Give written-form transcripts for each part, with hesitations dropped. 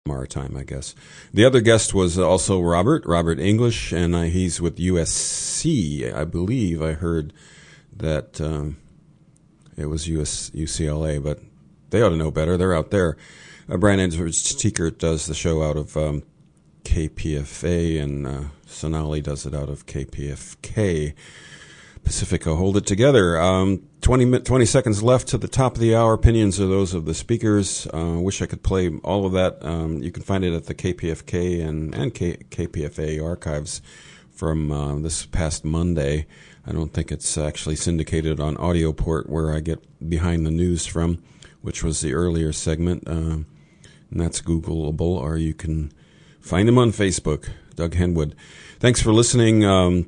Maritime, I guess. The other guest was also Robert English, and he's with USC. I believe I heard that it was UCLA, but they ought to know better. They're out there. Brian Edwards-Tiekert does the show out of KPFA, and Sonali does it out of KPFK. Pacifica, hold it together. 20 seconds left to the top of the hour. Opinions are those of the speakers. Wish I could play all of that. You can find it at the KPFK and KPFA archives from this past Monday. I don't think it's actually syndicated on Audioport, where I get behind the news from, which was the earlier segment. And that's Googleable, or you can find him on Facebook, Doug Henwood. Thanks for listening.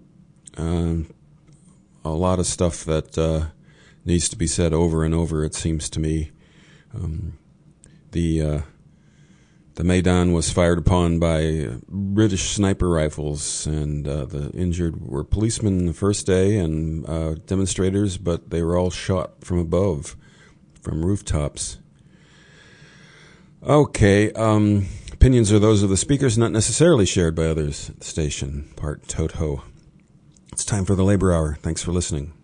A lot of stuff that needs to be said over and over, it seems to me. The Maidan was fired upon by British sniper rifles, and the injured were policemen the first day and demonstrators, but they were all shot from above, from rooftops. Okay, opinions are those of the speakers, not necessarily shared by others at the station. Part Toto. It's time for the Labor Hour. Thanks for listening.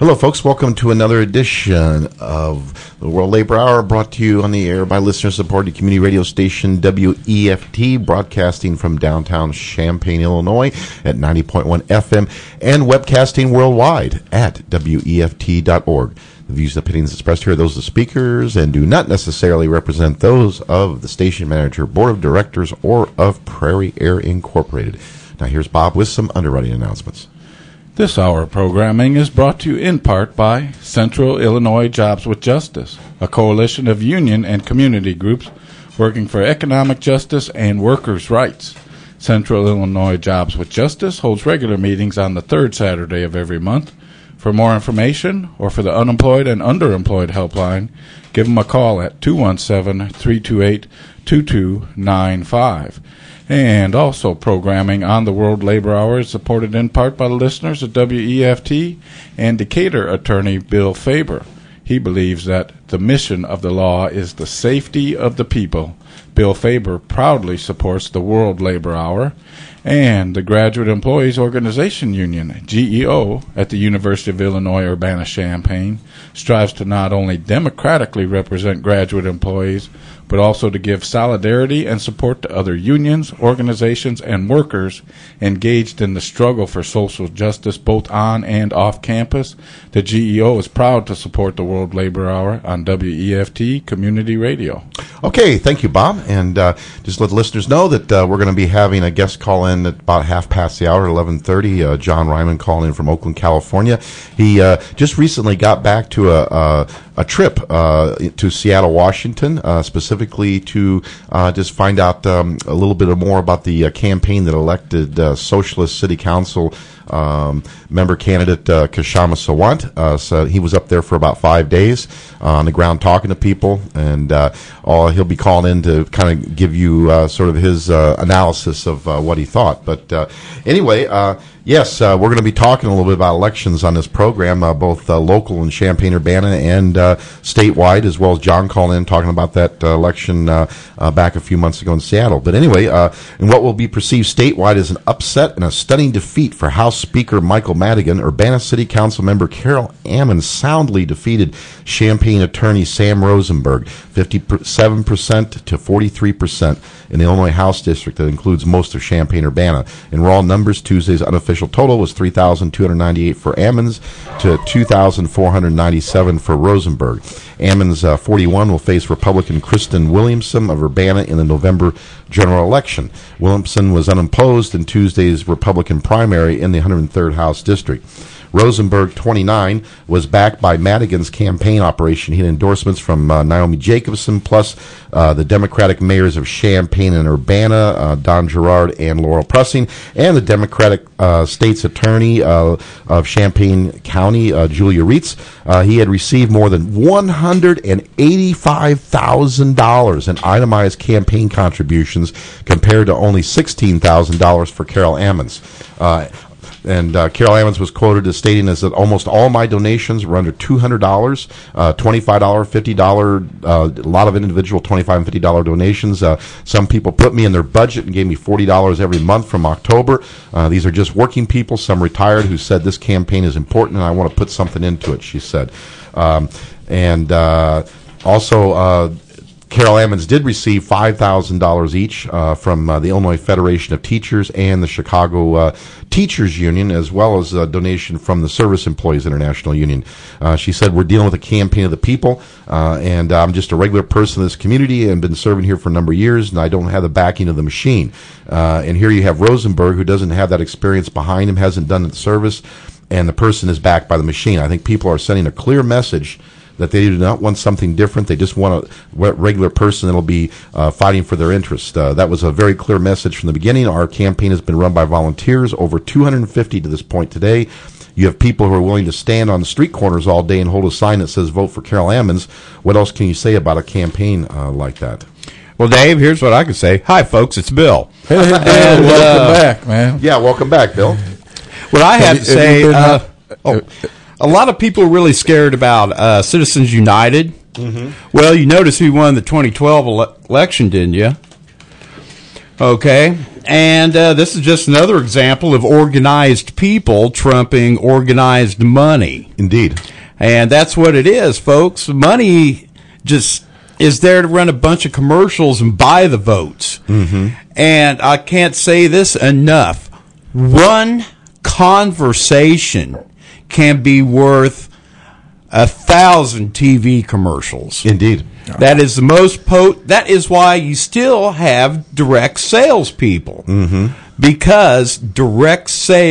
Hello, folks. Welcome to another edition of the World Labor Hour, brought to you on the air by listener-supported community radio station WEFT, broadcasting from downtown Champaign, Illinois at 90.1 FM and webcasting worldwide at WEFT.org. The views and opinions expressed here are those of the speakers and do not necessarily represent those of the station manager, board of directors, or of Prairie Air Incorporated. Now, here's Bob with some underwriting announcements. This hour of programming is brought to you in part by Central Illinois Jobs with Justice, a coalition of union and community groups working for economic justice and workers' rights. Central Illinois Jobs with Justice holds regular meetings on the third Saturday of every month. For more information or for the unemployed and underemployed helpline, give them a call at 217-328-2295. And also programming on the World Labor Hour is supported in part by the listeners at WEFT and Decatur attorney Bill Faber. He believes that the mission of the law is the safety of the people. Bill Faber proudly supports the World Labor Hour and the Graduate Employees Organization Union, GEO, at the University of Illinois Urbana-Champaign, strives to not only democratically represent graduate employees, but also to give solidarity and support to other unions, organizations, and workers engaged in the struggle for social justice both on and off campus. The GEO is proud to support the World Labor Hour on WEFT Community Radio. Okay, thank you, Bob. And just let the listeners know that we're going to be having a guest call in at about half past the hour, 11:30. John Ryman calling in from Oakland, California. He just recently got back to a trip to Seattle, Washington, specifically to just find out a little bit more about the campaign that elected Socialist City Council member candidate Kshama Sawant. So he was up there for about 5 days on the ground talking to people, and he'll be calling in to kind of give you sort of his analysis of what he thought. But anyway, yes, we're going to be talking a little bit about elections on this program, both local in Champaign-Urbana and statewide, as well as John calling in talking about that election back a few months ago in Seattle. But anyway, and what will be perceived statewide as an upset and a stunning defeat for House Speaker Michael Madigan, Urbana City Council member Carol Ammons soundly defeated Champaign attorney Sam Rosenberg, 57% to 43% in the Illinois House District that includes most of Champaign-Urbana. In raw numbers, Tuesday's unofficial total was 3,298 for Ammons to 2,497 for Rosenberg. Ammons, 41, will face Republican Kristen Williamson of Urbana in the November general election. Williamson was unopposed in Tuesday's Republican primary in the 103rd House District. Rosenberg, 29, was backed by Madigan's campaign operation. He had endorsements from Naomi Jacobson, plus the Democratic mayors of Champaign and Urbana, Don Gerard and Laurel Pressing, and the Democratic state's attorney of Champaign County, Julia Reitz. He had received more than $185,000 in itemized campaign contributions compared to only $16,000 for Carol Ammons. And Carol Ammons was quoted as stating as that almost all my donations were under $200, $25, $50, a lot of individual $25 and $50 donations. Some people put me in their budget and gave me $40 every month from October. These are just working people, some retired, who said this campaign is important and I want to put something into it, she said. Also, Carol Ammons did receive $5,000 each from the Illinois Federation of Teachers and the Chicago Teachers Union, as well as a donation from the Service Employees International Union. She said, we're dealing with a campaign of the people, and I'm just a regular person in this community and been serving here for a number of years, and I don't have the backing of the machine. And here you have Rosenberg, who doesn't have that experience behind him, hasn't done the service, and the person is backed by the machine. I think people are sending a clear message that they do not want something different. They just want a regular person that will be fighting for their interests. That was a very clear message from the beginning. Our campaign has been run by volunteers, over 250 to this point today. You have people who are willing to stand on the street corners all day and hold a sign that says, vote for Carol Ammons. What else can you say about a campaign like that? Well, Dave, here's what I can say. Hi, folks, it's Bill. Hey, Bill, welcome back, man. Yeah, welcome back, Bill. What I have to say... a lot of people are really scared about Citizens United. Mm-hmm. Well, you notice who won the 2012 election, didn't you? Okay. And this is just another example of organized people trumping organized money. Indeed. And that's what it is, folks. Money just is there to run a bunch of commercials and buy the votes. Mm-hmm. And I can't say this enough. One conversation can be worth 1,000 TV commercials. Indeed. That is the most that is why you still have direct salespeople. Mm-hmm. Because direct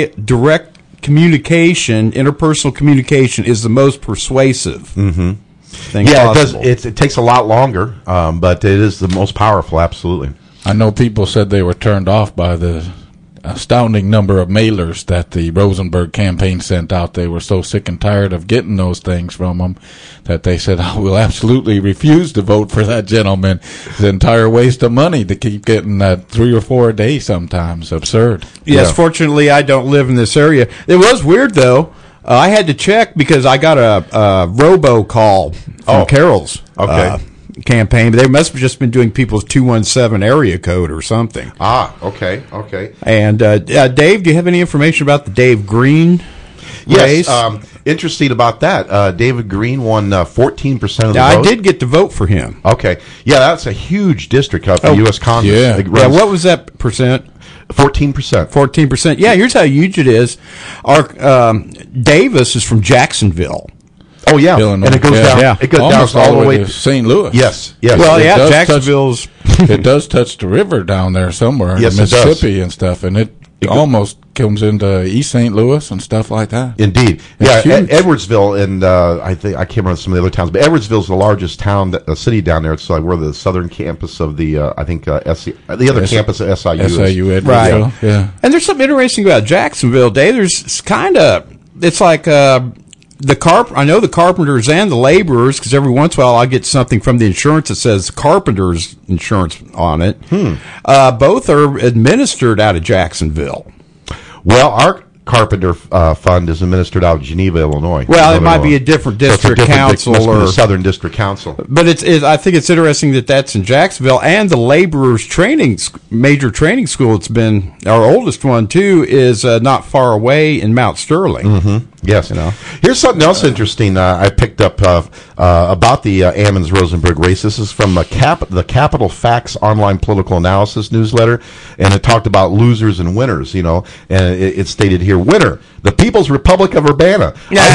communication, interpersonal communication, is the most persuasive thing possible. It takes a lot longer, but it is the most powerful, absolutely. I know people said they were turned off by the astounding number of mailers that the Rosenberg campaign sent out. They were so sick and tired of getting those things from them that they said, I will absolutely refuse to vote for that gentleman. It's an entire waste of money to keep getting that 3 or 4 a day sometimes. Absurd. Yes, Fortunately, I don't live in this area. It was weird, though. I had to check because I got a robo call from Carol's campaign. But they must have just been doing people's 217 area code or something. Okay. And Dave, do you have any information about the Dave Green race? Yes, interesting about that. David Green won 14% of the vote. I did get to vote for him. Okay. Yeah, that's a huge district up in U.S. Congress. Yeah. What was that percent? 14%. 14%. Yeah, here's how huge it is. Our Davis is from Jacksonville. Oh, yeah. Illinois. And it goes down. Yeah. It goes almost down all the way to St. Louis. Yes. Well, It does Jacksonville's. It does touch the river down there somewhere, Yes, in it does. Mississippi and stuff, and it almost comes into East St. Louis and stuff like that. Indeed. It's huge. Edwardsville, and I can't remember some of the other towns, but Edwardsville's the largest town, city down there. It's like where the southern campus of the, campus of SIU is. SIU Edwardsville. Right. Yeah. And there's something interesting about Jacksonville, Dave. It's like I know the carpenters and the laborers, because every once in a while I get something from the insurance that says carpenters insurance on it. Both are administered out of Jacksonville. Well, our Carpenter Fund is administered out of Geneva, Illinois. Well, it might be a different district council must be or the Southern District Council. But I think it's interesting that that's in Jacksonville, and the laborers major training school. It's been our oldest one too. Is not far away in Mount Sterling. Mm-hmm. Yes. Here's something else interesting I picked up about the Ammons-Rosenberg race. This is from the Capital Facts online political analysis newsletter, and it talked about losers and winners, and it stated here, winner, the People's Republic of Urbana.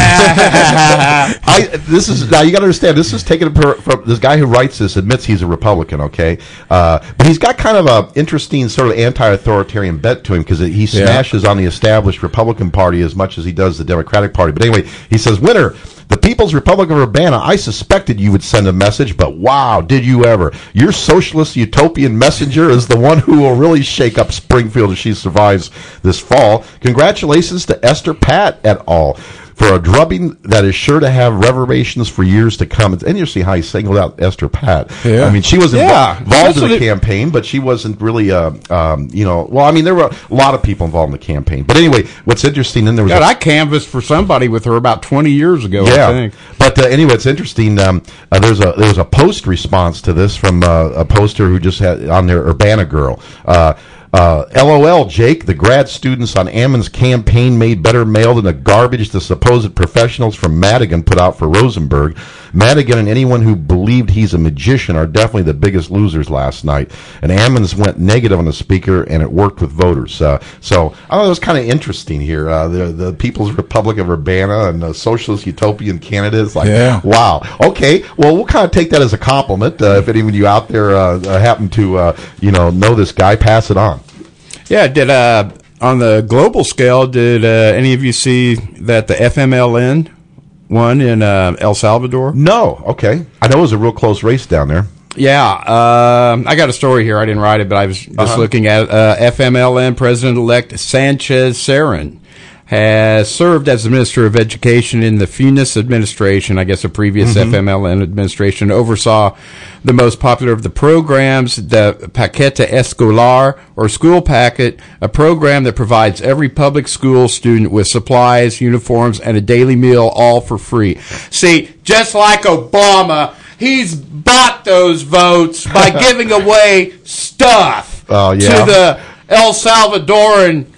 This is, now you got to understand, this is taken from this guy who writes this, admits he's a Republican, okay? But he's got kind of an interesting sort of anti-authoritarian bent to him, because he smashes on the established Republican Party as much as he does the Democratic Party. But anyway, he says, winner, the People's Republic of Urbana, I suspected you would send a message, but wow, did you ever. Your socialist utopian messenger is the one who will really shake up Springfield if she survives this fall. Congratulations to Esther Patt et al. For a drubbing that is sure to have reverberations for years to come. It's interesting how he singled out Esther Patt. Yeah. I mean, she was involved in the campaign, but she wasn't really, well, I mean, there were a lot of people involved in the campaign. But anyway, what's interesting, then there was I canvassed for somebody with her about 20 years ago, I think. But anyway, it's interesting. There was a post response to this from a poster who just had on there, Urbana Girl. LOL, Jake, the grad students on Ammon's campaign made better mail than the garbage the supposed professionals from Madigan put out for Rosenberg. Madigan and anyone who believed he's a magician are definitely the biggest losers last night. And Ammons went negative on the speaker, and it worked with voters. So I thought it was kind of interesting here. The People's Republic of Urbana and the socialist utopian candidates. Wow. Okay, well, we'll kind of take that as a compliment. If any of you out there happen to know this guy, pass it on. Yeah, on the global scale, did any of you see that the FMLN won in El Salvador? No. Okay. I know it was a real close race down there. Yeah. I got a story here. I didn't write it, but I was just looking at FMLN President-elect Sanchez Cerén has served as the Minister of Education in the Funes administration, I guess a previous FMLN administration, oversaw the most popular of the programs, the Paquete Escolar, or School Packet, a program that provides every public school student with supplies, uniforms, and a daily meal, all for free. See, just like Obama, he's bought those votes by giving away stuff to the El Salvadoran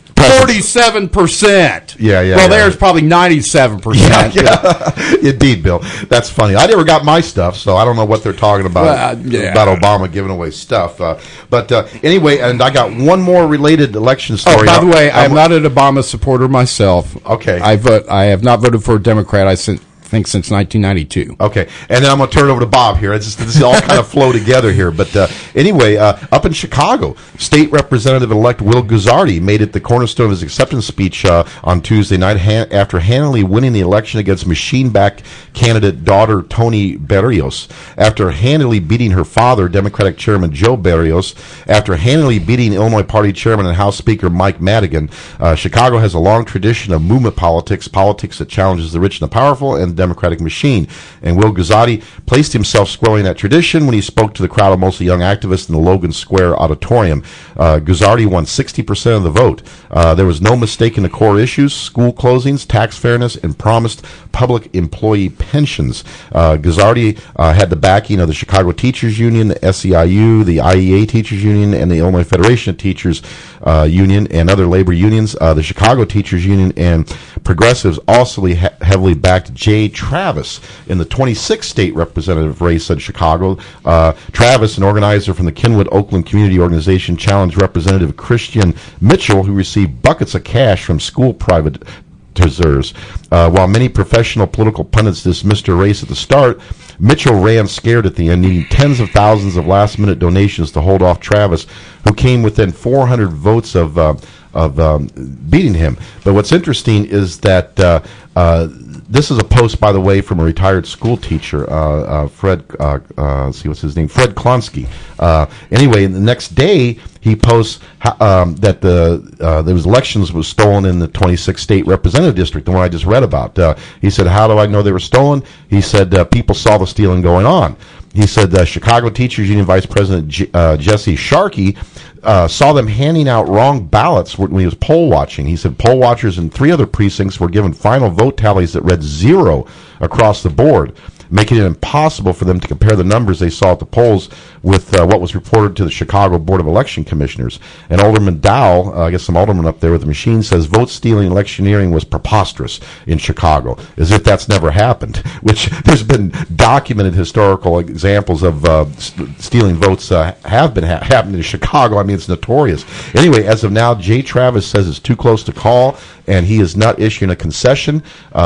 47%. Yeah. Well, there's probably 97%. Yeah. Indeed, Bill. That's funny. I never got my stuff, so I don't know what they're talking about about Obama giving away stuff. But anyway, and I got one more related election story. Oh, by the way, I'm not an Obama supporter myself. Okay. I have not voted for a Democrat, I think, since 1992. Okay, and then I'm going to turn it over to Bob here. This all kind of flow together here. But anyway, up in Chicago, State Representative-elect Will Guzzardi made it the cornerstone of his acceptance speech on Tuesday night after handily winning the election against machine-backed candidate daughter Tony Berrios, after handily beating her father, Democratic Chairman Joe Berrios, after handily beating Illinois Party Chairman and House Speaker Mike Madigan. Chicago has a long tradition of movement politics that challenges the rich and the powerful, and Democratic machine. And Will Guzzardi placed himself squarely in that tradition when he spoke to the crowd of mostly young activists in the Logan Square Auditorium. Guzzardi won 60% of the vote. There was no mistake in the core issues: school closings, tax fairness, and promised public employee pensions. Guzzardi had the backing of the Chicago Teachers Union, the SEIU, the IEA Teachers Union, and the Illinois Federation of Teachers Union, and other labor unions. The Chicago Teachers Union and progressives also heavily backed Jay Travis in the 26th state representative race in Chicago. Travis, an organizer from the Kenwood Oakland Community Organization, challenged Representative Christian Mitchell, who received buckets of cash from school privatizers. While many professional political pundits dismissed her race at the start, Mitchell ran scared at the end, needing tens of thousands of last-minute donations to hold off Travis, who came within 400 votes of beating him. But what's interesting is that this is a post, by the way, from a retired school teacher, Fred. Let's see, what's his name? Fred Klonsky. Anyway, the next day he posts that there was elections was stolen in the 26th state representative district, the one I just read about. He said, "How do I know they were stolen?" He said, "People saw the stealing going on." He said Chicago Teachers Union Vice President Jesse Sharkey saw them handing out wrong ballots when he was poll watching. He said poll watchers in 3 other precincts were given final vote tallies that read 0 across the board, making it impossible for them to compare the numbers they saw at the polls with what was reported to the Chicago Board of Election Commissioners. And Alderman Dowell, I guess some alderman up there with the machine, says vote stealing electioneering was preposterous in Chicago, as if that's never happened, which there's been documented historical examples of stealing votes have been happening in Chicago. I mean, it's notorious. Anyway, as of now, Jay Travis says it's too close to call, and he is not issuing a concession.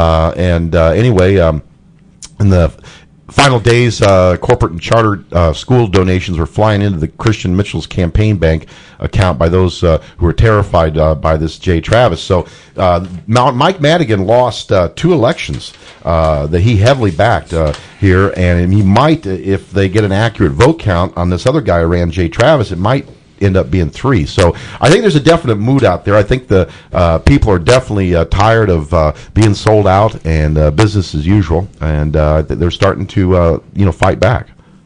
Anyway, in the final days, corporate and charter school donations were flying into the Christian Mitchell's campaign bank account by those who were terrified by this Jay Travis. So Mike Madigan lost 2 elections that he heavily backed here, and he might, if they get an accurate vote count on this other guy who ran, Jay Travis, it might end up being 3. So I think there's a definite mood out there. I think the people are definitely tired of being sold out and business as usual, and they're starting to fight back.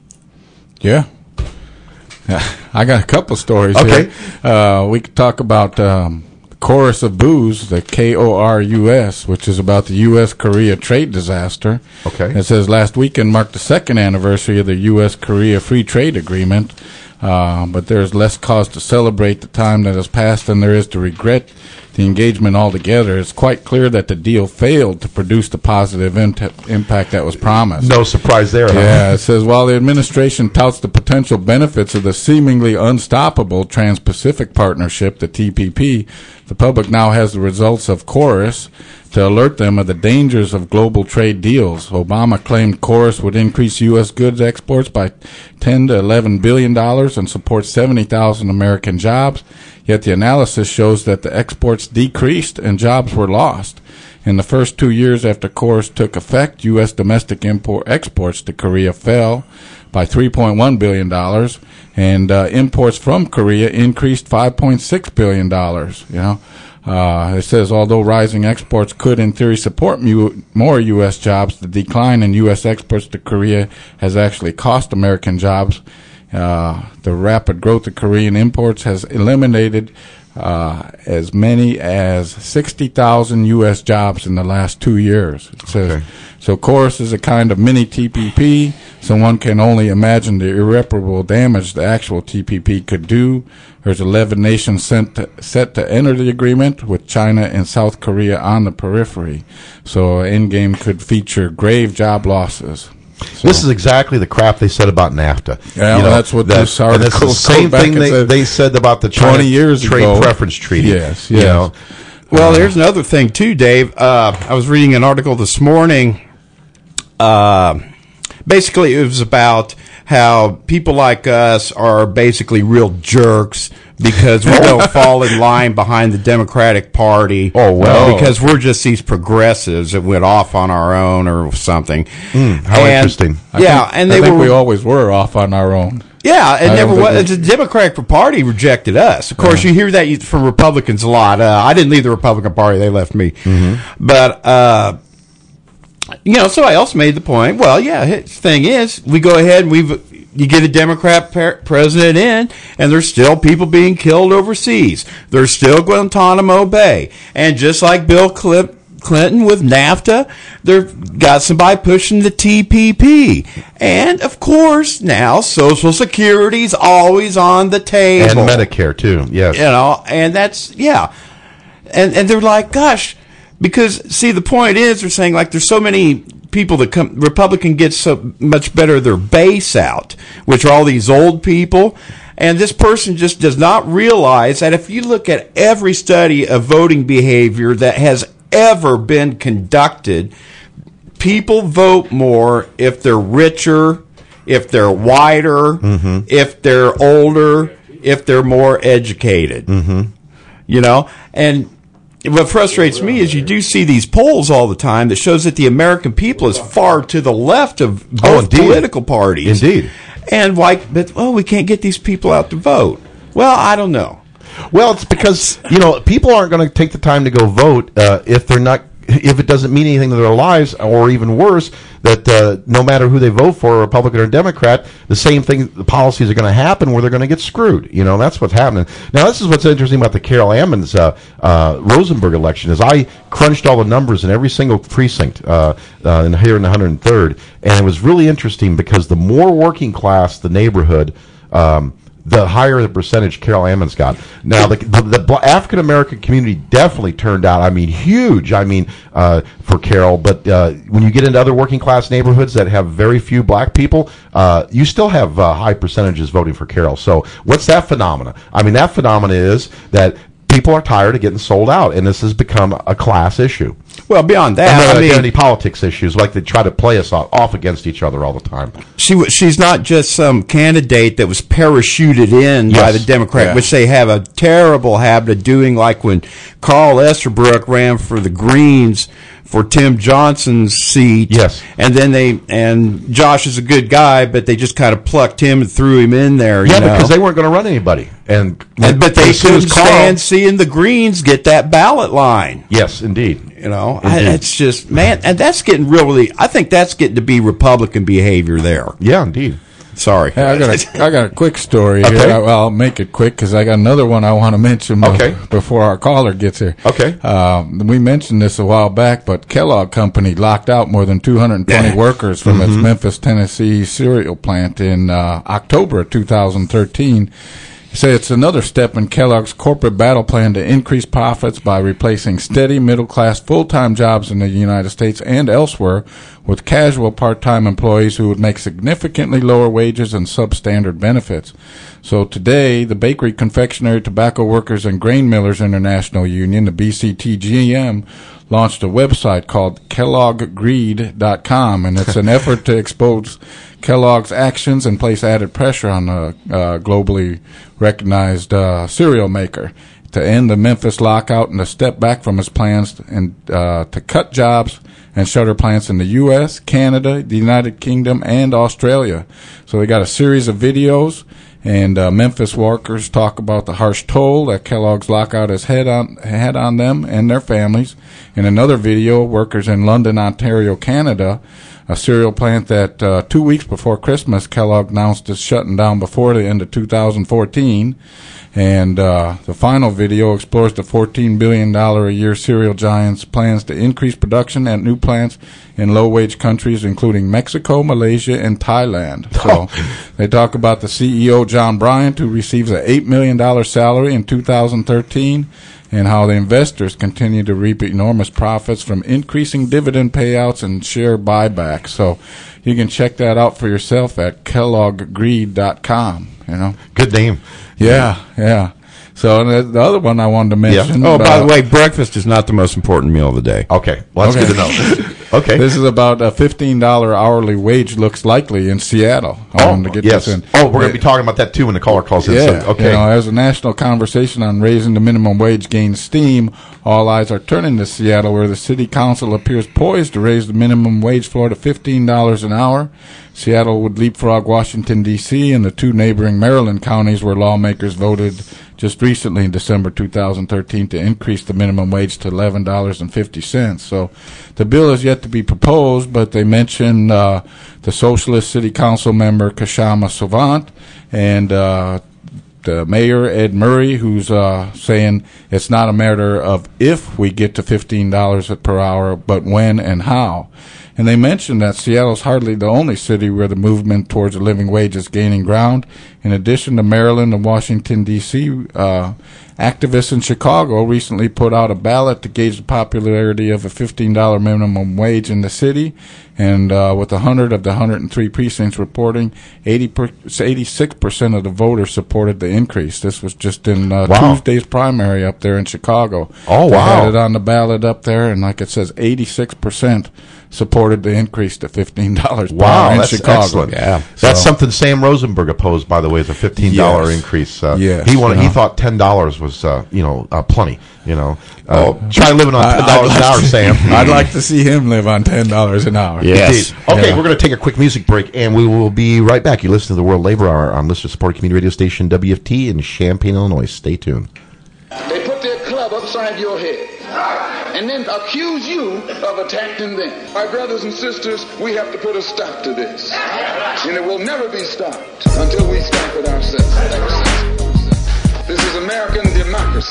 Yeah. I got a couple stories here. We could talk about Chorus of Booze, the KORUS, which is about the U.S.-Korea trade disaster. Okay. It says last weekend marked the 2nd anniversary of the U.S.-Korea Free Trade Agreement. But there's less cause to celebrate the time that has passed than there is to regret the engagement altogether. It's quite clear that the deal failed to produce the positive impact that was promised. No surprise there. Yeah, it says, while the administration touts the potential benefits of the seemingly unstoppable Trans-Pacific Partnership, the TPP, the public now has the results of Chorus to alert them of the dangers of global trade deals. Obama claimed Chorus would increase U.S. goods exports by $10 to $11 billion and support 70,000 American jobs, yet the analysis shows that the exports decreased and jobs were lost. In the first 2 years after Chorus took effect, U.S. domestic exports to Korea fell by $3.1 billion, and imports from Korea increased $5.6 billion. It says, although rising exports could in theory support more U.S. jobs, the decline in U.S. exports to Korea has actually cost American jobs. The rapid growth of Korean imports has eliminated as many as 60,000 U.S. jobs in the last 2 years. It says, so of course, is a kind of mini TPP, so one can only imagine the irreparable damage the actual TPP could do. There's 11 nations set to enter the agreement, with China and South Korea on the periphery. So endgame could feature grave job losses. So. This is exactly the crap they said about NAFTA. Yeah, that's what this article. And it's the same thing they said about the China 20 years trade ago. preference treaty. Yes. You know? Well, there's another thing too, Dave. I was reading an article this morning. Basically, it was about how people like us are basically real jerks because we don't fall in line behind the Democratic Party. Oh, well. Because we're just these progressives that went off on our own or something. How interesting. I think we always were off on our own. Yeah, it never was. The Democratic Party rejected us. Of course, you hear that from Republicans a lot. I didn't leave the Republican Party; they left me. But somebody else made the point. Well, the thing is, we go ahead and you get a Democrat president in, and there's still people being killed overseas. There's still Guantanamo Bay, and just like Bill Clinton with NAFTA, they've got somebody pushing the TPP. And, of course, now Social Security's always on the table. And Medicare, too, yes. And that's, And they're like, gosh, because, see, the point is, they're saying, like, there's so many people that Republican gets so much better their base out, which are all these old people. And this person just does not realize that if you look at every study of voting behavior that has ever been conducted, people vote more if they're richer, if they're whiter, if they're older, if they're more educated. And what frustrates me is you do see these polls all the time that shows that the American people is far to the left of both political parties. Indeed. And we can't get these people out to vote. Well, I don't know. Well, it's because, people aren't going to take the time to go vote if it doesn't mean anything to their lives, or even worse, that no matter who they vote for, Republican or Democrat, the same thing, the policies are going to happen where they're going to get screwed. That's what's happening. Now, this is what's interesting about the Carol Ammons Rosenberg election, is I crunched all the numbers in every single precinct here in the 103rd, and it was really interesting because the more working class the neighborhood, the higher the percentage Carol Ammons got. Now, the African American community definitely turned out, huge, for Carol. But when you get into other working class neighborhoods that have very few black people, you still have high percentages voting for Carol. So what's that phenomena? That phenomena is that people are tired of getting sold out, and this has become a class issue. Well, beyond that, identity politics issues, like they try to play us off against each other all the time. She's not just some candidate that was parachuted in by the Democrat, which they have a terrible habit of doing, like when Carl Esterbrook ran for the Greens for Tim Johnson's seat. Yes. And then Josh is a good guy, but they just kind of plucked him and threw him in there. Because they weren't going to run anybody. But they couldn't stand seeing the Greens get that ballot line. Yes, indeed. It's just, man, and that's getting I think that's getting to be Republican behavior there. Yeah, indeed. Sorry. Hey, I got a quick story here. Okay. I'll make it quick because I got another one I want to mention before our caller gets here. Okay. We mentioned this a while back, but Kellogg Company locked out more than 220 workers from its Memphis, Tennessee cereal plant in October of 2013. Say it's another step in Kellogg's corporate battle plan to increase profits by replacing steady middle-class full-time jobs in the United States and elsewhere with casual part-time employees who would make significantly lower wages and substandard benefits. So today, the Bakery, Confectionery, Tobacco Workers, and Grain Millers International Union, the BCTGM, launched a website called KelloggGreed.com, and it's an effort to expose Kellogg's actions and place added pressure on the globally recognized cereal maker to end the Memphis lockout and to step back from its plans and to cut jobs and shutter plants in the U.S., Canada, the United Kingdom, and Australia. So they got a series of videos, and Memphis workers talk about the harsh toll that Kellogg's lockout has had on them and their families. In another video, workers in London, Ontario, Canada, a cereal plant that 2 weeks before Christmas, Kellogg announced it's shutting down before the end of 2014. And the final video explores the $14 billion a year cereal giant's plans to increase production at new plants in low-wage countries, including Mexico, Malaysia, and Thailand. So they talk about the CEO, John Bryant, who receives an $8 million salary in 2013, and how the investors continue to reap enormous profits from increasing dividend payouts and share buybacks. So you can check that out for yourself at kelloggreed.com. Good name. Yeah. So the other one I wanted to mention. Yeah. Oh, by the way, breakfast is not the most important meal of the day. Okay. Well, that's good to know. Okay. This is about a $15 hourly wage looks likely in Seattle. I wanted to get yes. this in. Oh, we're going to be talking about that too when the caller calls in. Yeah. So, okay. As a national conversation on raising the minimum wage gains steam, all eyes are turning to Seattle, where the city council appears poised to raise the minimum wage floor to $15 an hour. Seattle would leapfrog Washington, D.C., and the two neighboring Maryland counties where lawmakers voted just recently in December 2013 to increase the minimum wage to $11.50. So the bill is yet to be proposed, but they mention the Socialist City Council member Kshama Sawant and the mayor, Ed Murray, who's saying it's not a matter of if we get to $15 per hour, but when and how. And they mentioned that Seattle's hardly the only city where the movement towards a living wage is gaining ground. In addition to Maryland and Washington, D.C., activists in Chicago recently put out a ballot to gauge the popularity of a $15 minimum wage in the city. And with 100 of the 103 precincts reporting, 86% of the voters supported the increase. This was just in Tuesday's primary up there in Chicago. Oh, they wow. had it on the ballot up there, and like it says, 86% supported the increase to $15 per hour in that's Chicago. Excellent. Yeah. That's something Sam Rosenberg opposed, by the way, is a $15 Yes. increase. Yes, He thought $10 was, plenty. Try living on $10 an hour, Sam. I'd like to see him live on $10 an hour. Yes. Indeed. Okay, we're going to take a quick music break, and we will be right back. You listen to the World Labor Hour on listener-supported community radio station WFT in Champaign, Illinois. Stay tuned. They put their club upside your head and then accuse you of attacking them. My brothers and sisters, we have to put a stop to this. And it will never be stopped until we stop it ourselves. This is American democracy.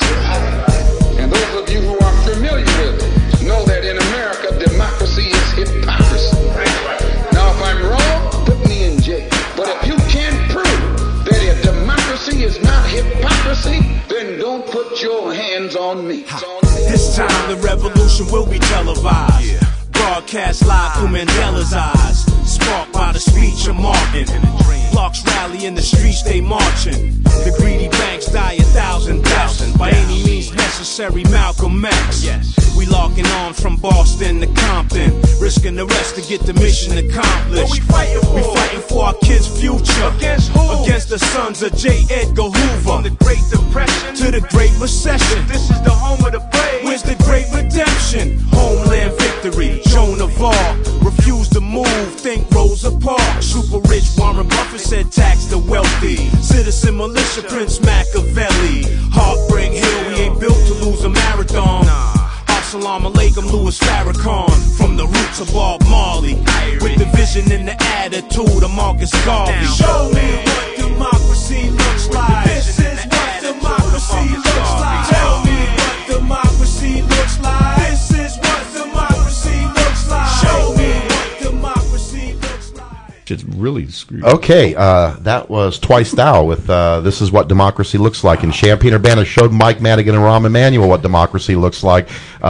And those of you who are familiar with it know that in America, democracy is hypocrisy. Now, if I'm wrong, put me in jail. But if you can't prove that a democracy is not hypocrisy, then don't put your hands on me. This time the revolution will be televised. Broadcast live through Mandela's eyes. Sparked by the speech of Martin. Blocks rally in the streets, they marching. The greedy banks die 1,000 deaths. By any means necessary, Malcolm X. We locking arms from Boston to Compton, risking the rest to get the mission accomplished. We fighting for our kids' future. Against who? Against the sons of J. Edgar Hoover. From the Great Depression to the Great Recession. If this is the home of the brave, where's the Great Redemption? Homeland victory, Joan of Arc. Refuse to move, think Rosa Parks. Super rich Warren Buffett said tax the wealthy. Citizen militia, Prince Machiavelli. Heartbreak Hill, we ain't built to lose a marathon. Assalamu alaikum, Louis Farrakhan. From the roots of Bob Marley, with the vision and the attitude of Marcus Garvey. Show me what democracy looks like. This is what democracy looks like. Tell me what democracy looks like. This is what democracy looks like. Show me what democracy looks like. It's really screwed. Okay, that was Twice Thou with This Is What Democracy Looks Like. And Champaign-Urbana showed Mike Madigan and Rahm Emanuel what democracy looks like.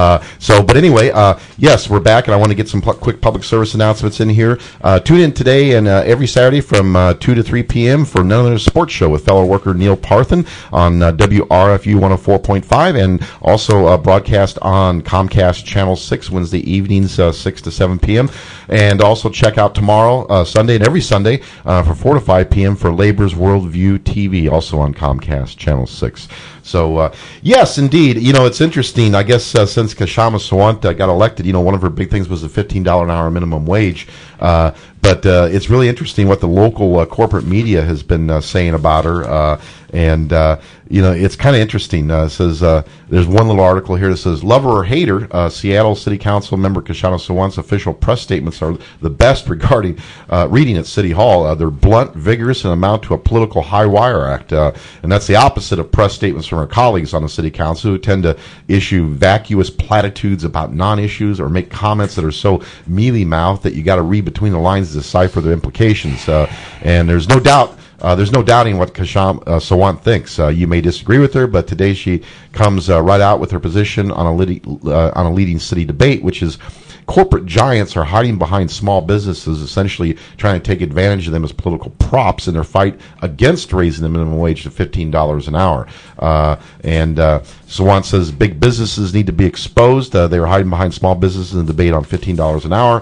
But anyway, yes, we're back, and I want to get some quick public service announcements in here. Tune in today and every Saturday from 2 to 3 p.m. for None Other Sports Show with fellow worker Neil Parthen on WRFU 104.5, and also broadcast on Comcast Channel 6 Wednesday evenings, 6 to 7 p.m. And also check out tomorrow, Sunday, and every Sunday for 4 to 5 p.m. for Labor's Worldview TV, also on Comcast Channel 6. So, yes, indeed. It's interesting. I guess since Kshama Sawant got elected, one of her big things was the $15 an hour minimum wage. But But it's really interesting what the local corporate media has been saying about her. And it's kind of interesting. It says there's one little article here that says, "Lover or hater, Seattle City Council member Kshama Sawant's official press statements are the best regarding reading at City Hall. They're blunt, vigorous, and amount to a political high-wire act." And that's the opposite of press statements from her colleagues on the City Council, who tend to issue vacuous platitudes about non-issues or make comments that are so mealy-mouthed that you got to read between the lines to decipher their implications. And there's no doubt. There's no doubting what Kshama Sawant thinks. You may disagree with her, but today she comes right out with her position on a leading city debate, which is corporate giants are hiding behind small businesses, essentially trying to take advantage of them as political props in their fight against raising the minimum wage to $15 an hour. And Sawant says big businesses need to be exposed. They were hiding behind small businesses in the debate on $15 an hour.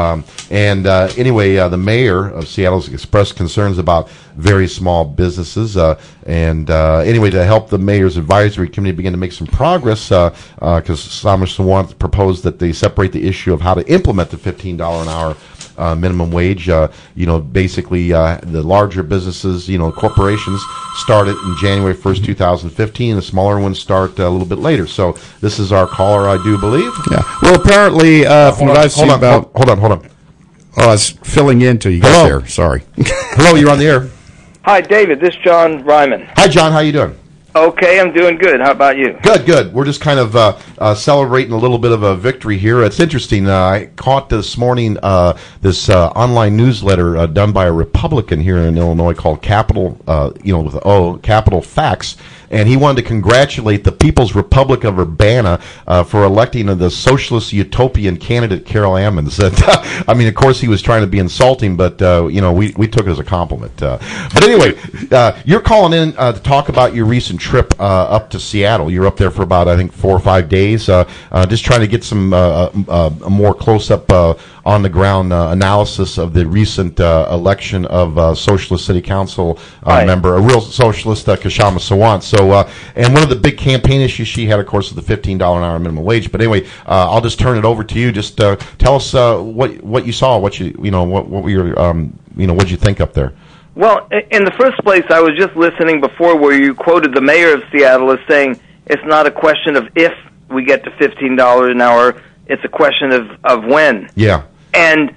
Anyway, the mayor of Seattle has expressed concerns about very small businesses. Anyway, to help the mayor's advisory committee begin to make some progress, because Kshama Sawant proposed that they separate the issue of how to implement the $15 an hour minimum wage. Basically, the larger businesses, corporations start it in January 1st, 2015. The smaller ones start a little bit later. So this is our caller, I do believe. Yeah. Well, apparently, from what I've seen about... Hold on. Oh, I was filling in till you got there. Sorry. Hello, you're on the air. Hi, David. This is John Ryman. Hi, John. How you doing? Okay, I'm doing good. How about you? Good. We're just kind of celebrating a little bit of a victory here. It's interesting. I caught this morning this online newsletter done by a Republican here in Illinois called Capital, with Capital Facts. And he wanted to congratulate the People's Republic of Urbana for electing the socialist utopian candidate Carol Ammons. Of course, he was trying to be insulting, but we took it as a compliment. But anyway, you're calling in to talk about your recent trip up to Seattle. You're up there for about, I think, 4 or 5 days, just trying to get some a more close-up on the ground analysis of the recent election of Socialist City Council member, a real socialist, Kshama Sawant. So, and one of the big campaign issues she had, of course, is the $15 an hour minimum wage. But anyway, I'll just turn it over to you. Just tell us what you saw, what were your what did you think up there? Well, in the first place, I was just listening before where you quoted the mayor of Seattle as saying it's not a question of if we get to $15 an hour, it's a question of when. Yeah. And,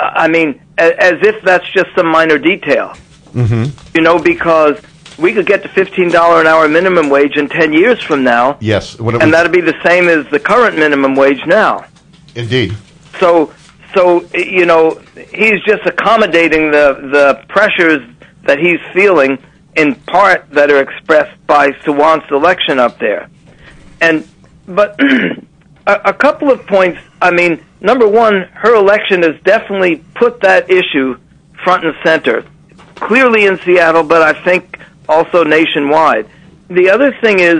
as if that's just some minor detail. Mm-hmm. Because we could get to $15 an hour minimum wage in 10 years from now. Yes. And that'd be the same as the current minimum wage now. Indeed. So he's just accommodating the pressures that he's feeling, in part that are expressed by Sawant's election up there. But a couple of points. Number one, her election has definitely put that issue front and center, clearly in Seattle, but I think also nationwide. The other thing is,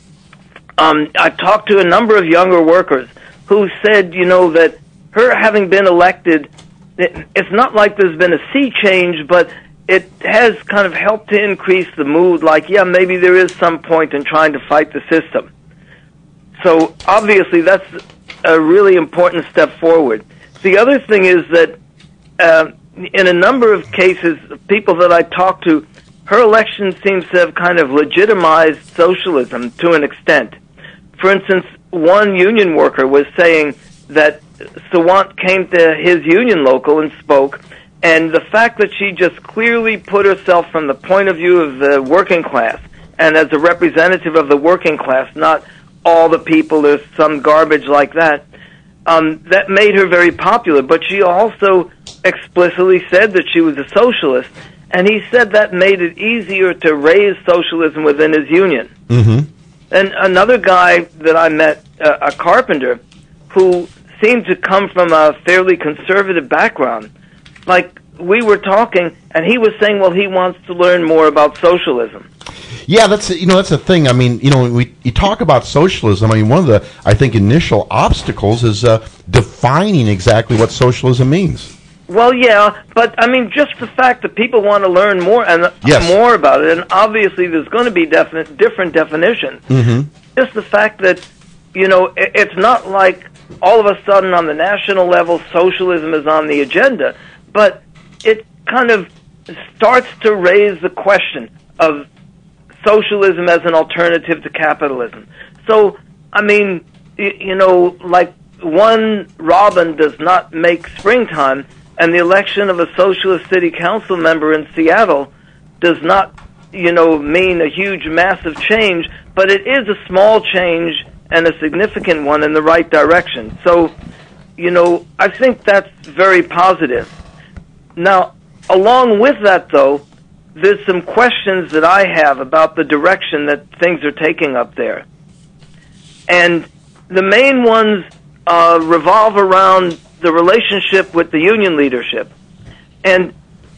I talked to a number of younger workers who said, that her having been elected, it's not like there's been a sea change, but it has kind of helped to increase the mood, like, maybe there is some point in trying to fight the system. So obviously that's a really important step forward. The other thing is that in a number of cases, people that I talked to, her election seems to have kind of legitimized socialism to an extent. For instance, one union worker was saying that Sawant came to his union local and spoke, and the fact that she just clearly put herself from the point of view of the working class, and as a representative of the working class, not all the people, there's some garbage like that, that made her very popular. But she also explicitly said that she was a socialist, and he said that made it easier to raise socialism within his union. Mm-hmm. And another guy that I met, a carpenter, who seemed to come from a fairly conservative background, like we were talking, and he was saying, well, he wants to learn more about socialism. Yeah, that's a thing. When you talk about socialism, one of the, I think, initial obstacles is defining exactly what socialism means. Well, yeah, but just the fact that people want to learn more and more about it, and obviously there's going to be different definitions. Mm-hmm. Just the fact that it's not like all of a sudden on the national level socialism is on the agenda, but it kind of starts to raise the question of socialism as an alternative to capitalism. So, I mean, like one robin does not make springtime, and the election of a socialist city council member in Seattle does not, mean a huge, massive change, but it is a small change and a significant one in the right direction. So, I think that's very positive. Now, along with that, though, there's some questions that I have about the direction that things are taking up there. And the main ones revolve around the relationship with the union leadership. And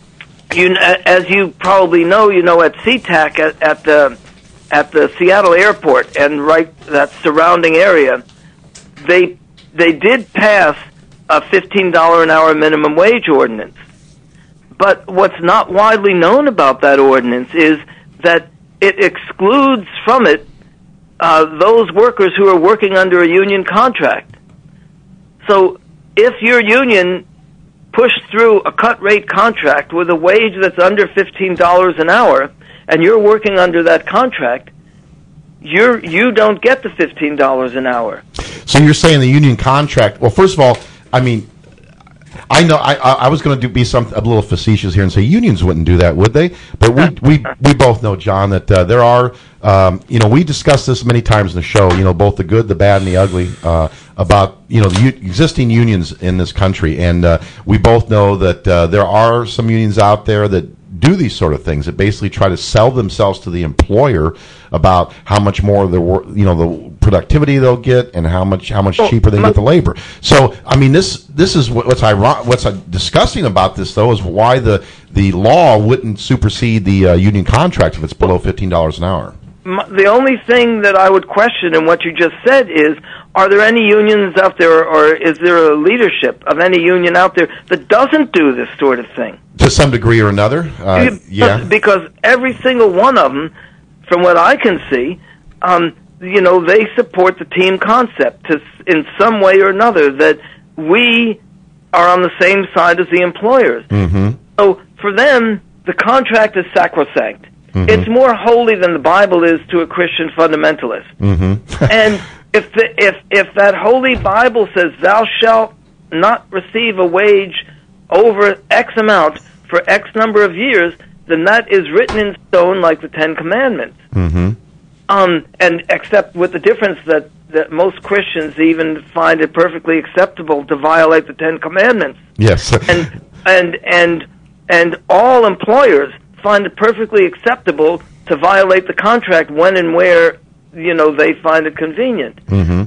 as you probably know, at SeaTac at the Seattle airport and that surrounding area, they did pass a $15 an hour minimum wage ordinance. But what's not widely known about that ordinance is that it excludes from it those workers who are working under a union contract. So if your union pushed through a cut rate contract with a wage that's under $15 an hour, and you're working under that contract, you don't get the $15 an hour. So you're saying the union contract? Well, first of all, I mean, I know I was going to be a little facetious here and say unions wouldn't do that, would they? But we both know, John, that there are we discussed this many times in the show. Both the good, the bad, and the ugly about the existing unions in this country, and we both know that there are some unions out there that do these sort of things, that basically try to sell themselves to the employer about how much more the productivity they'll get and how much cheaper they get the labor. So, I mean, this is what's ironic, what's disgusting about this, though, is why the law wouldn't supersede the union contract if it's below $15 an hour. The only thing that I would question in what you just said is, are there any unions out there, or is there a leadership of any union out there that doesn't do this sort of thing? To some degree or another, yeah. Because every single one of them, from what I can see, they support the team concept in some way or another, that we are on the same side as the employers. Mm-hmm. So for them, the contract is sacrosanct. Mm-hmm. It's more holy than the Bible is to a Christian fundamentalist. Mm-hmm. And if that holy Bible says, "Thou shalt not receive a wage over X amount for X number of years," then that is written in stone like the Ten Commandments. Mm-hmm. And except with the difference that most Christians even find it perfectly acceptable to violate the Ten Commandments. Yes. and all employers find it perfectly acceptable to violate the contract when and where they find it convenient. Mm-hmm.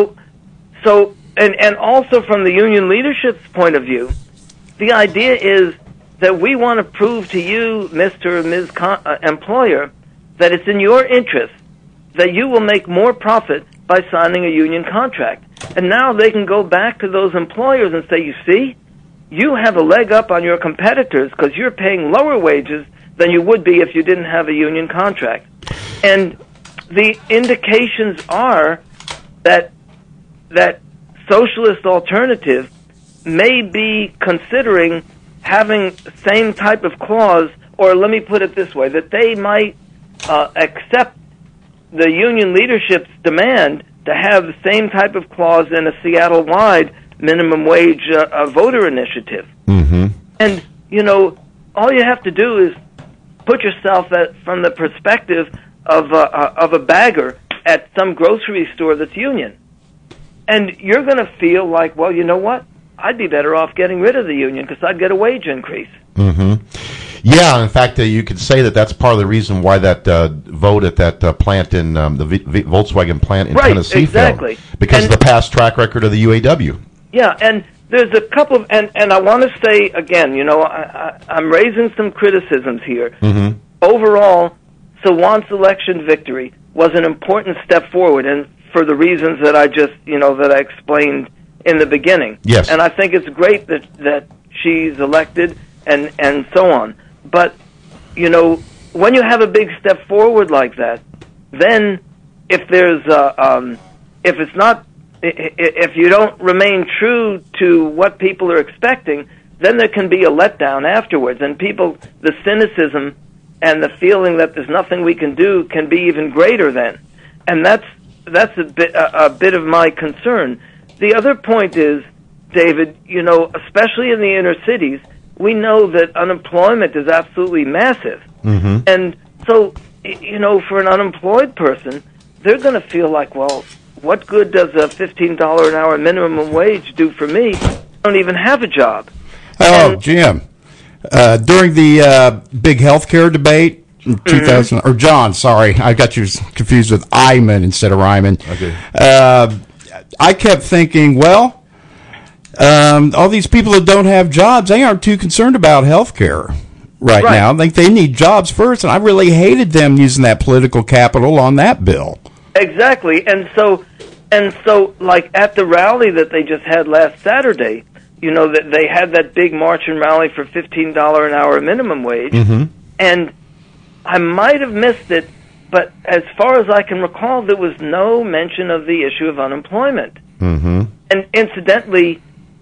So and also from the union leadership's point of view, the idea is that we want to prove to you, Mr. or Ms. Employer, that it's in your interest that you will make more profit by signing a union contract. And now they can go back to those employers and say, you see, you have a leg up on your competitors because you're paying lower wages than you would be if you didn't have a union contract. And the indications are that socialist alternative may be considering having same type of clause, or let me put it this way, that they might accept the union leadership's demand to have the same type of clause in a Seattle-wide minimum wage voter initiative. Mm-hmm. And, all you have to do is put yourself from the perspective of a bagger at some grocery store that's union. And you're going to feel like, well, you know what? I'd be better off getting rid of the union because I'd get a wage increase. Mm-hmm. Yeah, in fact, you could say that that's part of the reason why that vote at that plant in the Volkswagen plant in Tennessee exactly. failed. Because of the past track record of the UAW. Yeah, and there's a couple of, and I want to say again, I'm raising some criticisms here. Mm-hmm. Overall, Sawant's election victory was an important step forward, and for the reasons that I just, that I explained in the beginning. Yes. And I think it's great that she's elected and so on. But, when you have a big step forward like that, then if there's if you don't remain true to what people are expecting, then there can be a letdown afterwards, and people, the cynicism and the feeling that there's nothing we can do can be even greater then. And that's a bit of my concern. The other point is, David, especially in the inner cities, we know that unemployment is absolutely massive. Mm-hmm. And so, for an unemployed person, they're going to feel like, well, what good does a $15 an hour minimum wage do for me? I don't even have a job. Oh, Jim, during the big healthcare debate in 2000, or John, sorry, I got you confused with Iman instead of Ryman. Okay. I kept thinking, well, all these people that don't have jobs, they aren't too concerned about healthcare right now. I think they need jobs first, and I really hated them using that political capital on that bill. Exactly, and so, like at the rally that they just had last Saturday, that they had that big march and rally for $15 an hour minimum wage, and I might have missed it, but as far as I can recall, there was no mention of the issue of unemployment. Mm-hmm. And incidentally,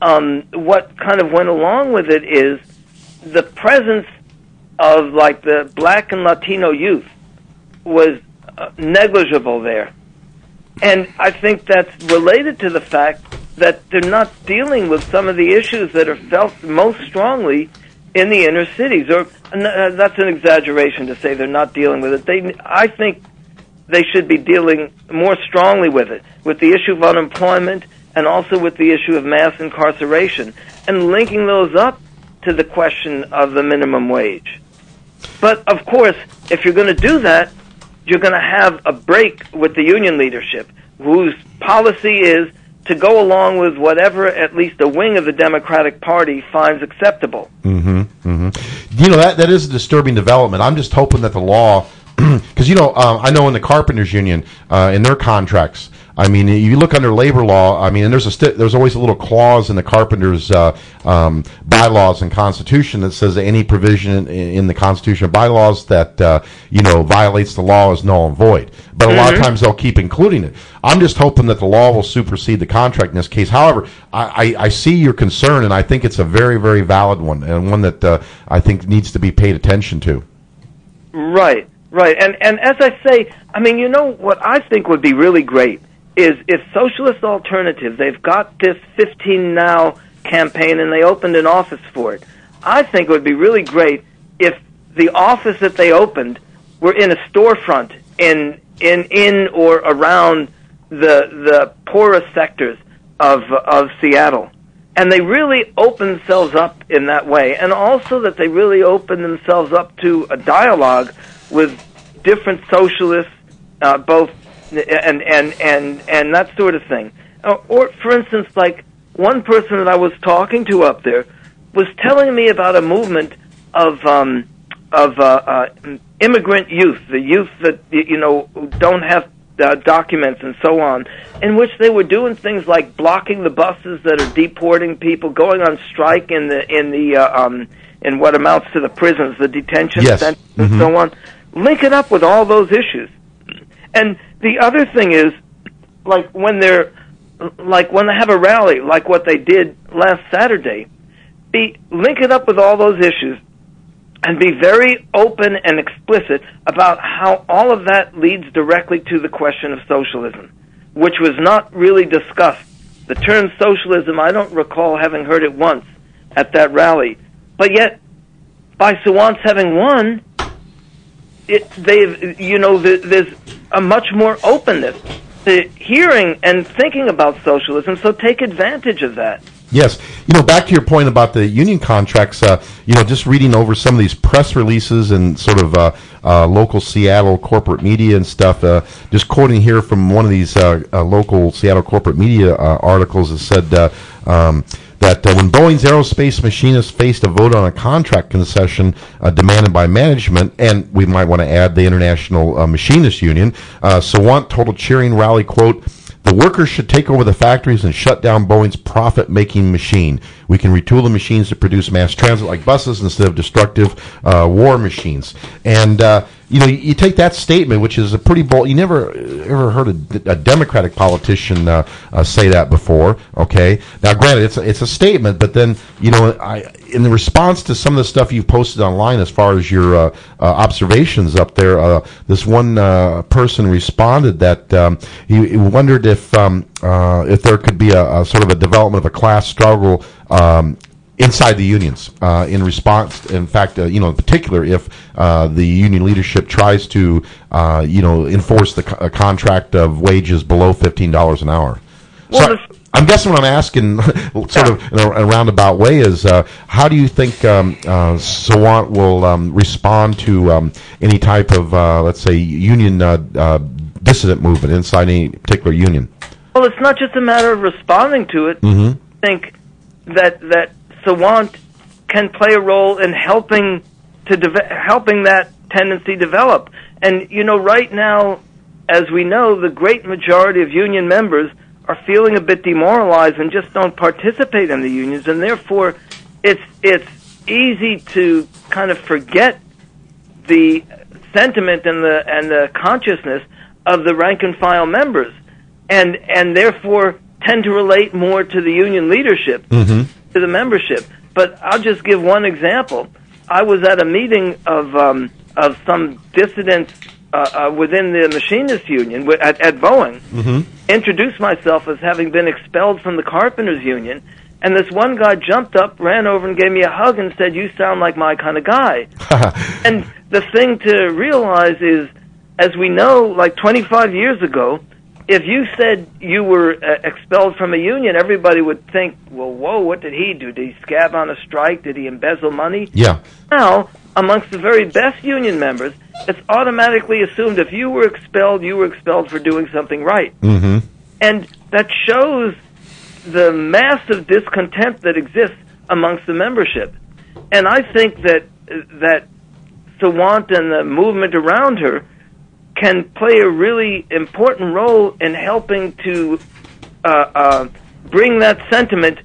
what kind of went along with it is the presence of like the Black and Latino youth was negligible there. And I think that's related to the fact that they're not dealing with some of the issues that are felt most strongly in the inner cities. Or that's an exaggeration to say they're not dealing with it. I think they should be dealing more strongly with it, with the issue of unemployment and also with the issue of mass incarceration, and linking those up to the question of the minimum wage. But, of course, if you're going to do that, you're going to have a break with the union leadership, whose policy is to go along with whatever at least a wing of the Democratic Party finds acceptable. Mm-hmm. Mm-hmm. That is a disturbing development. I'm just hoping that the law, because, I know in the Carpenters Union, in their contracts, I mean, you look under labor law, I mean, and there's always a little clause in the Carpenters bylaws and Constitution that says that any provision in the Constitution or bylaws that, violates the law is null and void. But a lot of times they'll keep including it. I'm just hoping that the law will supersede the contract in this case. However, I see your concern, and I think it's a very, very valid one, and one that I think needs to be paid attention to. Right. And as I say, I mean, what I think would be really great is if Socialist Alternative, they've got this 15 Now campaign and they opened an office for it. I think it would be really great if the office that they opened were in a storefront in or around the poorest sectors of Seattle. And they really open themselves up in that way. And also that they really open themselves up to a dialogue with different socialists, both and that sort of thing. Or, for instance, like one person that I was talking to up there was telling me about a movement of immigrant youth, the youth that don't have documents and so on, in which they were doing things like blocking the buses that are deporting people, going on strike in what amounts to the prisons, the detention centers, and so on. Link it up with all those issues. And the other thing is, when they have a rally, like what they did last Saturday, link it up with all those issues and be very open and explicit about how all of that leads directly to the question of socialism, which was not really discussed. The term socialism, I don't recall having heard it once at that rally. But yet, by Sawant's having won, there's a much more openness to hearing and thinking about socialism, so take advantage of that. Yes. Back to your point about the union contracts, just reading over some of these press releases and sort of local Seattle corporate media and stuff, just quoting here from one of these local Seattle corporate media articles that said that when Boeing's aerospace machinists faced a vote on a contract concession demanded by management, and we might want to add the International Machinists Union, Sawant told a cheering rally, quote, "The workers should take over the factories and shut down Boeing's profit-making machine. We can retool the machines to produce mass transit like buses instead of destructive war machines." And you take that statement, which is a pretty bold. You never ever heard a Democratic politician say that before. Okay, now granted, it's a statement, but then in the response to some of the stuff you've posted online, as far as your observations up there, this one person responded that he wondered if there could be a sort of a development of a class struggle inside the unions in response. In fact, in particular, if the union leadership tries to, enforce the contract of wages below $15 an hour. Well, so I'm guessing what I'm asking, sort of in a roundabout way, is how do you think Sawant will respond to any type of, let's say, union dissident movement inside any particular union? Well, it's not just a matter of responding to it. Mm-hmm. I think that Sawant can play a role in helping that tendency develop. And right now, as we know, the great majority of union members are feeling a bit demoralized and just don't participate in the unions, and therefore, it's easy to kind of forget the sentiment and the consciousness of the rank and file members, and therefore tend to relate more to the union leadership. Mm-hmm. To the membership. But I'll just give one example. I was at a meeting of some dissidents within the machinists union at Boeing. Mm-hmm. Introduced myself as having been expelled from the carpenters union, and this one guy jumped up, ran over, and gave me a hug and said, "You sound like my kind of guy." And the thing to realize is, as we know, like 25 years ago, if you said you were expelled from a union, everybody would think, well, whoa, what did he do? Did he scab on a strike? Did he embezzle money? Yeah. Now, amongst the very best union members, it's automatically assumed if you were expelled for doing something right. Mm-hmm. And that shows the massive discontent that exists amongst the membership. And I think that Sawant and the movement around her can play a really important role in helping to bring that sentiment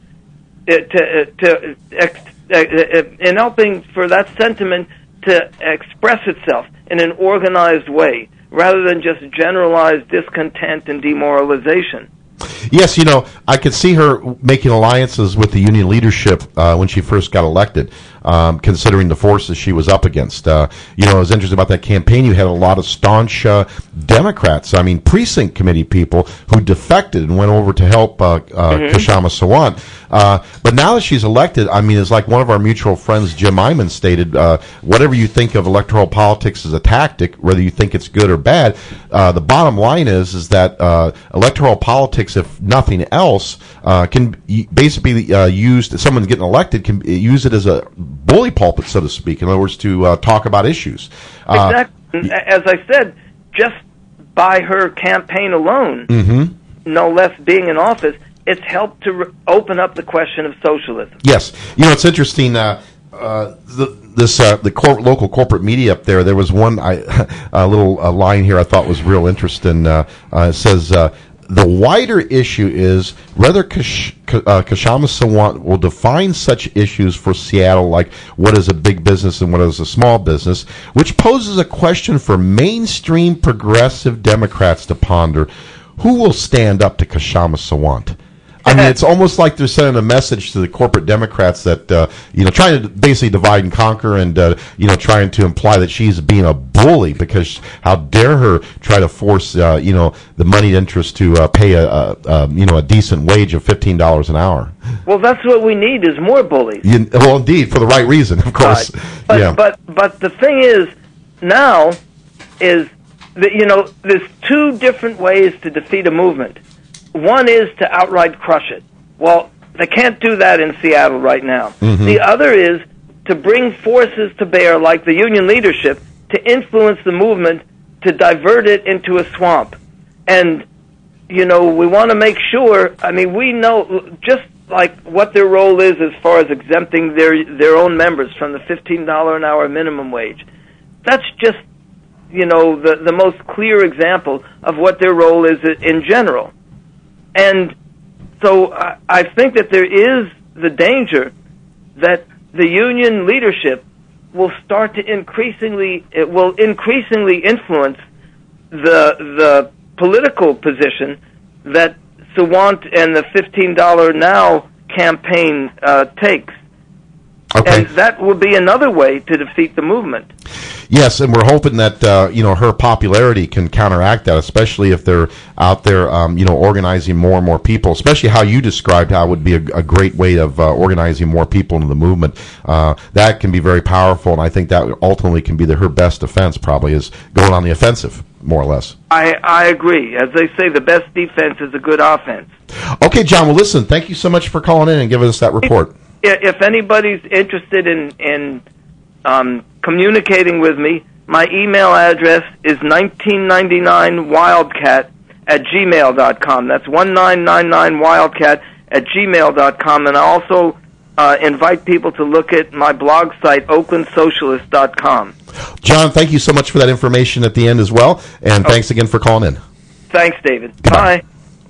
in helping for that sentiment to express itself in an organized way, rather than just generalized discontent and demoralization. Yes, I could see her making alliances with the union leadership when she first got elected, considering the forces she was up against. It was interesting about that campaign. You had a lot of staunch Democrats, precinct committee people who defected and went over to help Kshama Sawant. But now that she's elected, it's like one of our mutual friends, Jim Iman, stated, whatever you think of electoral politics as a tactic, whether you think it's good or bad, the bottom line is that electoral politics, if nothing else, can basically someone getting elected can use it as a bully pulpit, so to speak. In other words, to talk about issues. Exactly. As I said, just by her campaign alone, mm-hmm. no less being in office, it's helped to open up the question of socialism. Yes. It's interesting. The local corporate media up there, there was one little line here I thought was real interesting. It says, the wider issue is whether Kshama Sawant will define such issues for Seattle, like what is a big business and what is a small business, which poses a question for mainstream progressive Democrats to ponder. Who will stand up to Kshama Sawant? It's almost like they're sending a message to the corporate Democrats that, trying to basically divide and conquer and, trying to imply that she's being a bully because how dare her try to force, the moneyed interest to pay a decent wage of $15 an hour. Well, that's what we need is more bullies. Well, indeed, for the right reason, of course. Right. But the thing is, now, is that, there's two different ways to defeat a movement. One is to outright crush it. Well, they can't do that in Seattle right now. Mm-hmm. The other is to bring forces to bear, like the union leadership, to influence the movement, to divert it into a swamp. And, we want to make sure, we know just like what their role is as far as exempting their own members from the $15 an hour minimum wage. That's just, the most clear example of what their role is in general. And so I think that there is the danger that the union leadership will start to increasingly influence the political position that Sawant and the $15 Now campaign takes. Okay. And that will be another way to defeat the movement. Yes, and we're hoping that her popularity can counteract that, especially if they're out there, organizing more and more people. Especially how you described how it would be a great way of organizing more people into the movement. That can be very powerful, and I think that ultimately can be her best defense. Probably is going on the offensive, more or less. I agree. As they say, the best defense is a good offense. Okay, John. Well, listen. Thank you so much for calling in and giving us that report. If anybody's interested in communicating with me, my email address is 1999wildcat@gmail.com. That's 1999wildcat@gmail.com. And I also invite people to look at my blog site, oaklandsocialist.com. John, thank you so much for that information at the end as well. And thanks again for calling in. Thanks, David. Goodbye. Bye.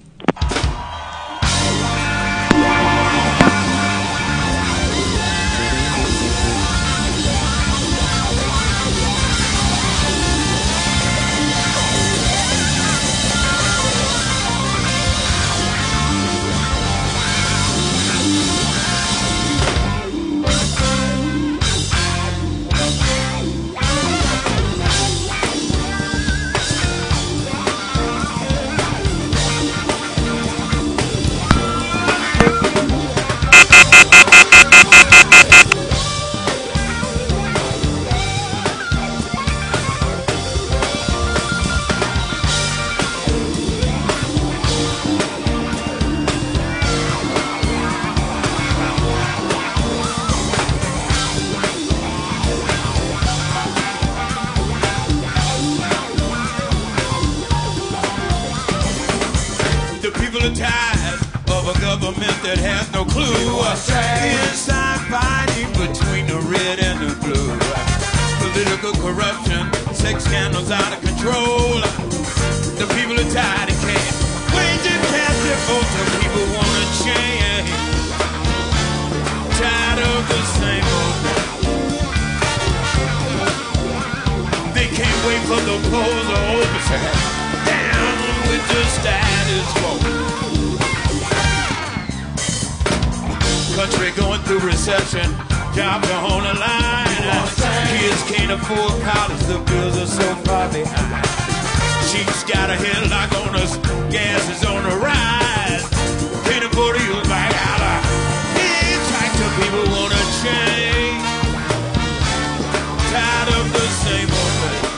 Country going through recession, jobs are on the line. Kids can't afford college, the bills are so far behind. She's got a headlock on us, gas is on the rise. Can't afford to use my dollar. Hitchhiker people wanna change. Tired of the same old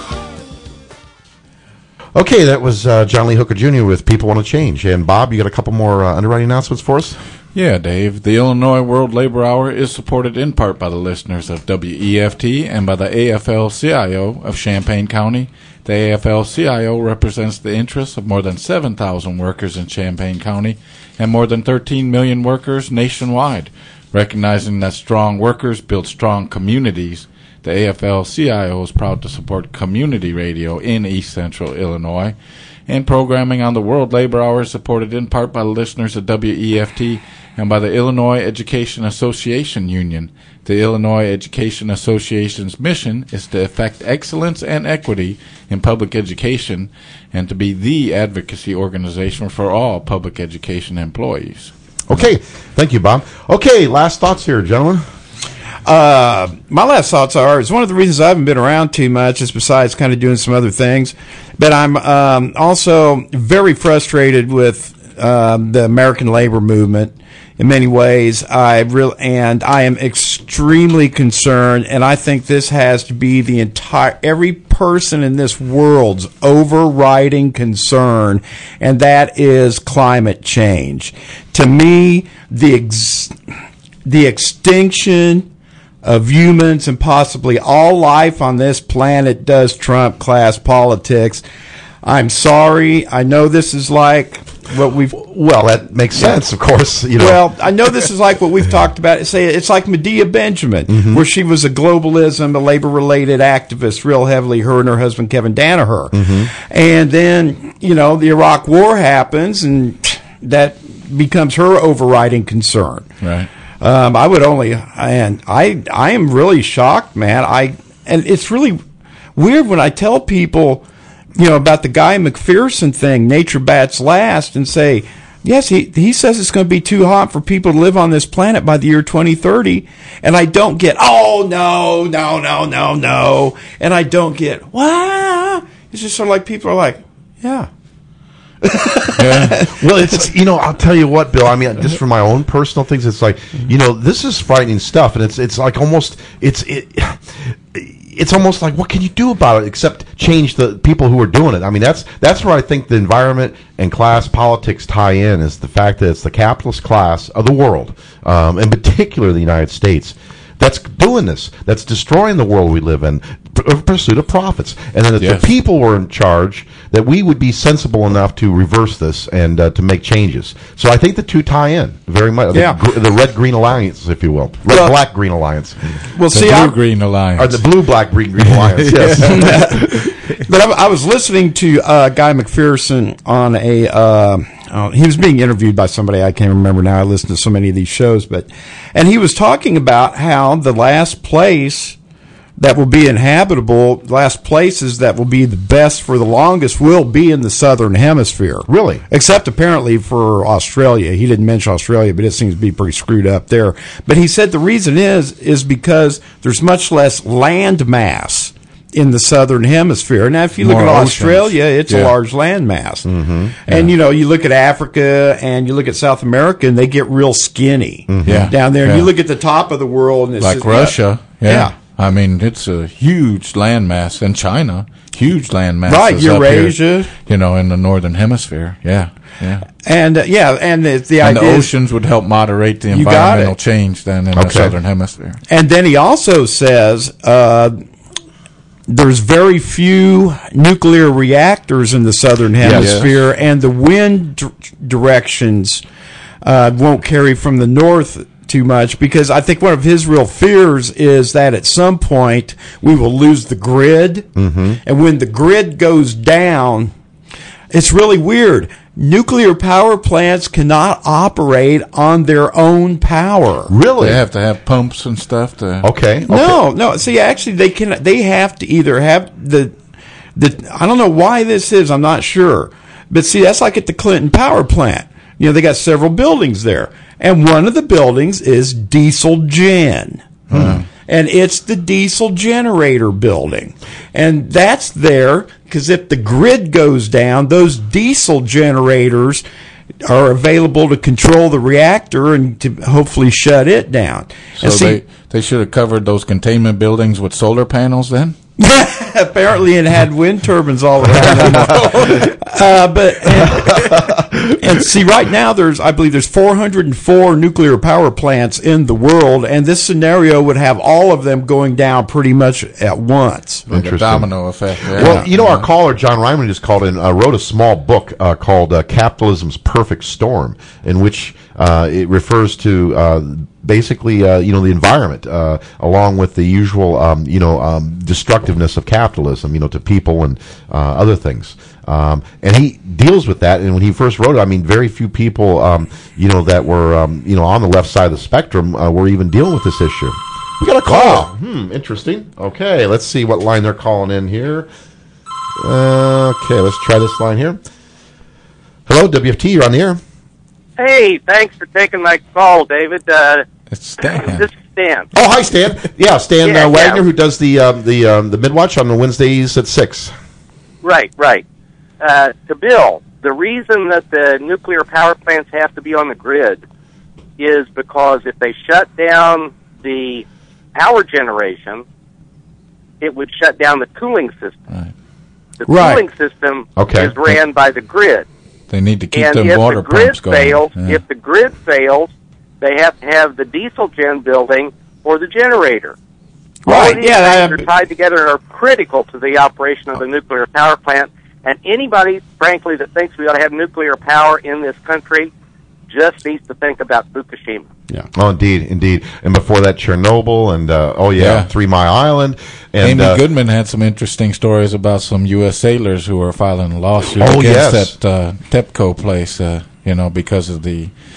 thing. Okay, that was John Lee Hooker Jr. with People Want to Change. And Bob, you got a couple more underwriting announcements for us? Yeah, Dave. The Illinois World Labor Hour is supported in part by the listeners of WEFT and by the AFL-CIO of Champaign County. The AFL-CIO represents the interests of more than 7,000 workers in Champaign County and more than 13 million workers nationwide. Recognizing that strong workers build strong communities, the AFL-CIO is proud to support community radio in East Central Illinois. And programming on the World Labor Hour is supported in part by the listeners of WEFT and by the Illinois Education Association Union. The Illinois Education Association's mission is to effect excellence and equity in public education and to be the advocacy organization for all public education employees. Okay, thank you, Bob. Okay, last thoughts here, gentlemen. My last thoughts are, it's one of the reasons I haven't been around too much is besides kind of doing some other things, but I'm also very frustrated with the American labor movement in many ways. I am extremely concerned, and I think this has to be every person in this world's overriding concern, and that is climate change. To me, the extinction of humans and possibly all life on this planet does trump class politics. I'm sorry. I know this is like what we've... Well, that makes sense, of course. Well, I know this is like what we've talked about. Say it's like Medea Benjamin, where she was a globalism, a labor-related activist, real heavily, her and her husband, Kevin Danaher. And then, the Iraq War happens, and that becomes her overriding concern. Right. I would only, and I am really shocked, man. And it's really weird when I tell people, about the Guy McPherson thing, nature bats last, and say, yes, he says it's going to be too hot for people to live on this planet by the year 2030, and I don't get, oh, no, and I don't get, wow. It's just sort of like people are like, yeah. Well, it's I'll tell you what, Bill. I mean, just from my own personal things, it's like this is frightening stuff, and it's like almost it's almost like what can you do about it except change the people who are doing it? I mean, that's where I think the environment and class politics tie in, is the fact that it's the capitalist class of the world, in particular the United States, that's doing this, that's destroying the world we live in, pursuit of profits. And then if the people were in charge, that we would be sensible enough to reverse this and to make changes. So I think the two tie in very much. Yeah. The Red-Green Alliance, if you will. Red-Black-Green Alliance. Well, the Blue-Green Alliance. Or the Blue-Black-Green Alliance, yes. But I was listening to Guy McPherson on he was being interviewed by somebody, I can't remember now. I listen to so many of these shows, and he was talking about how the last place that will be inhabitable, last places that will be the best for the longest will be in the southern hemisphere. Really? Except apparently for Australia. He didn't mention Australia, but it seems to be pretty screwed up there. But he said the reason is because there's much less land mass in the southern hemisphere. Now, if you look at Australia, it's a large land mass. Mm-hmm. And, you look at Africa and you look at South America, and they get real skinny down there. And you look at the top of the world, and it's like just Russia. Yeah. I mean, it's a huge landmass. In China, huge landmass. Right, Eurasia. Here, in the northern hemisphere. Yeah. And, and the idea and the oceans would help moderate the environmental change then in the southern hemisphere. And then he also says there's very few nuclear reactors in the southern hemisphere, and the wind directions won't carry from the north too much, because I think one of his real fears is that at some point we will lose the grid, and when the grid goes down, it's really weird. Nuclear power plants cannot operate on their own power. Really? They have to have pumps and stuff to... Okay. No. See, actually, they have to either have the I don't know why this is. I'm not sure. But see, that's like at the Clinton power plant. They got several buildings there. And one of the buildings is Diesel Gen. And it's the diesel generator building. And that's there because if the grid goes down, those diesel generators are available to control the reactor and to hopefully shut it down. So they should have covered those containment buildings with solar panels then? Apparently it had wind turbines all around them. And see, right now I believe there's 404 nuclear power plants in the world, and this scenario would have all of them going down pretty much at once. Like a domino effect. Yeah. Well, our caller, John Ryman, just called in, wrote a small book called Capitalism's Perfect Storm, in which it refers to basically, the environment, along with the usual, destructiveness of capitalism, to people and other things. And he deals with that. And when he first wrote it, I mean, very few people, that were, on the left side of the spectrum were even dealing with this issue. We got a call. Interesting. Okay, let's see what line they're calling in here. Okay, let's try this line here. Hello, WFT, you're on the air. Hey, thanks for taking my call, David. It's Stan. This is Stan. Oh, hi, Stan. Yeah, Stan Wagner, who does the Midwatch on the Wednesdays at 6. Right. To Bill, the reason that the nuclear power plants have to be on the grid is because if they shut down the power generation, it would shut down the cooling system. Right. The cooling system is ran by the grid. They need to keep them water pumps going. If the grid fails, they have to have the diesel gen building or the generator. Right, all these things are tied together and are critical to the operation of the nuclear power plant. And anybody, frankly, that thinks we ought to have nuclear power in this country just needs to think about Fukushima. Yeah. Oh, indeed. And before that, Chernobyl and, 3 Mile Island. And, Amy Goodman had some interesting stories about some U.S. sailors who are filing a lawsuit against that TEPCO place, because of the